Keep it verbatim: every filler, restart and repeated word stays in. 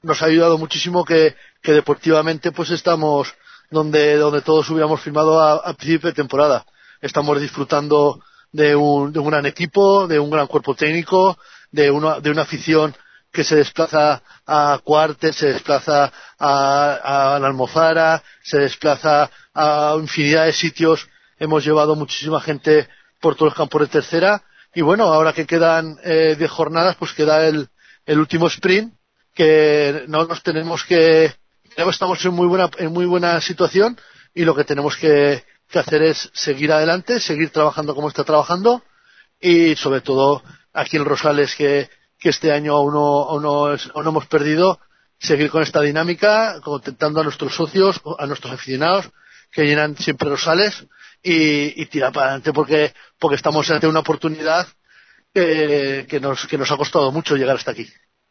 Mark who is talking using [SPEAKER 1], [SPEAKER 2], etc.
[SPEAKER 1] nos ha ayudado muchísimo que, que deportivamente pues estamos donde, donde todos hubiéramos firmado a, a principio de temporada. Estamos disfrutando de un, de un gran equipo, de un gran cuerpo técnico, de una, de una afición que se desplaza a Cuartes, se desplaza a, a la Almozara, se desplaza a infinidad de sitios. Hemos llevado muchísima gente por todos los campos de tercera y bueno, ahora que quedan eh, diez jornadas, pues queda el, el último sprint, que no nos tenemos que, estamos en muy buena, en muy buena situación y lo que tenemos que, que hacer es seguir adelante, seguir trabajando como está trabajando y sobre todo aquí en Rosales que, que este año aún no, aún, no es, aún no hemos perdido, seguir con esta dinámica, contentando a nuestros socios, a nuestros aficionados que llenan siempre Rosales y, y tirar para adelante porque, porque estamos ante una oportunidad que, que, nos, que nos ha costado mucho llegar hasta aquí.